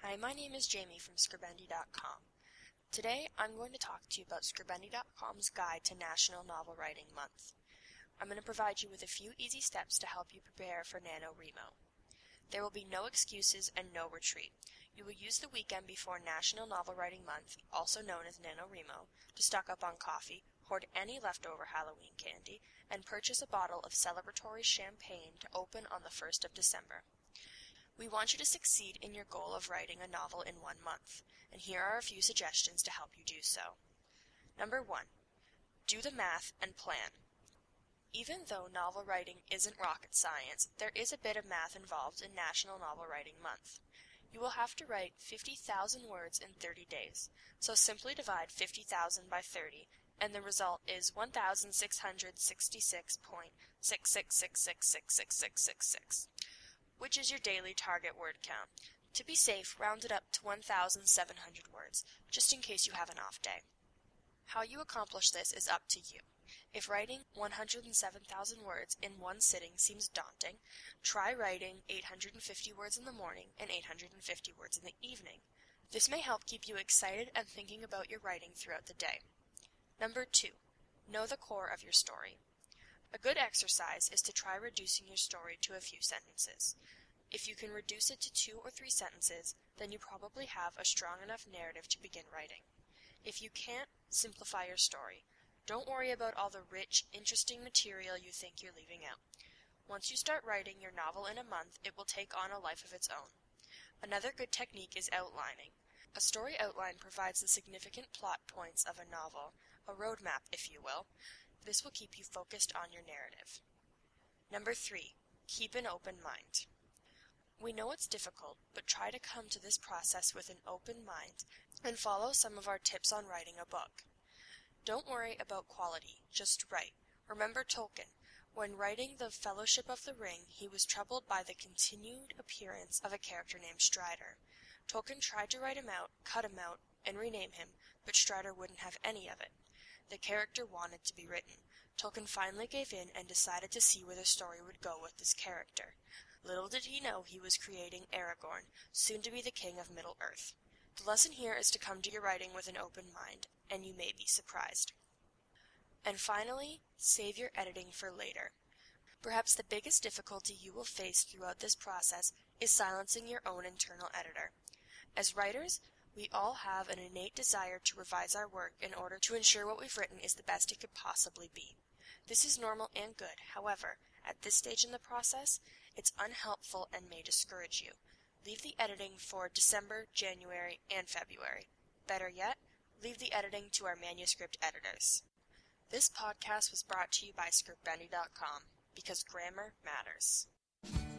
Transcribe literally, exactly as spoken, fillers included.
Hi, my name is Jamie from Scribendi dot com. Today, I'm going to talk to you about Scribendi dot com's guide to National Novel Writing Month. I'm going to provide you with a few easy steps to help you prepare for NaNoWriMo. There will be no excuses and no retreat. You will use the weekend before National Novel Writing Month, also known as NaNoWriMo, to stock up on coffee, hoard any leftover Halloween candy, and purchase a bottle of celebratory champagne to open on the first of December. We want you to succeed in your goal of writing a novel in one month, and here are a few suggestions to help you do so. Number one, do the math and plan. Even though novel writing isn't rocket science, there is a bit of math involved in National Novel Writing Month. You will have to write fifty thousand words in thirty days, so simply divide fifty thousand by thirty, and the result is one thousand six hundred sixty-six point six six six six six six six six six. Which is your daily target word count. To be safe, round it up to one thousand seven hundred words, just in case you have an off day. How you accomplish this is up to you. If writing one hundred seven thousand words in one sitting seems daunting, try writing eight hundred fifty words in the morning and eight hundred fifty words in the evening. This may help keep you excited and thinking about your writing throughout the day. Number two, know the core of your story. A good exercise is to try reducing your story to a few sentences. If you can reduce it to two or three sentences, then you probably have a strong enough narrative to begin writing. If you can't, simplify your story. Don't worry about all the rich, interesting material you think you're leaving out. Once you start writing your novel in a month, it will take on a life of its own. Another good technique is outlining. A story outline provides the significant plot points of a novel, a roadmap, if you will. This will keep you focused on your narrative. Number three, keep an open mind. We know it's difficult, but try to come to this process with an open mind and follow some of our tips on writing a book. Don't worry about quality, just write. Remember Tolkien. When writing The Fellowship of the Ring, he was troubled by the continued appearance of a character named Strider. Tolkien tried to write him out, cut him out, and rename him, but Strider wouldn't have any of it. The character wanted to be written. Tolkien finally gave in and decided to see where the story would go with this character. Little did he know he was creating Aragorn, soon to be the king of Middle-earth. The lesson here is to come to your writing with an open mind, and you may be surprised. And finally, save your editing for later. Perhaps the biggest difficulty you will face throughout this process is silencing your own internal editor. As writers, we all have an innate desire to revise our work in order to ensure what we've written is the best it could possibly be. This is normal and good. However, at this stage in the process, it's unhelpful and may discourage you. Leave the editing for December, January, and February. Better yet, leave the editing to our manuscript editors. This podcast was brought to you by Scribendi dot com, because grammar matters.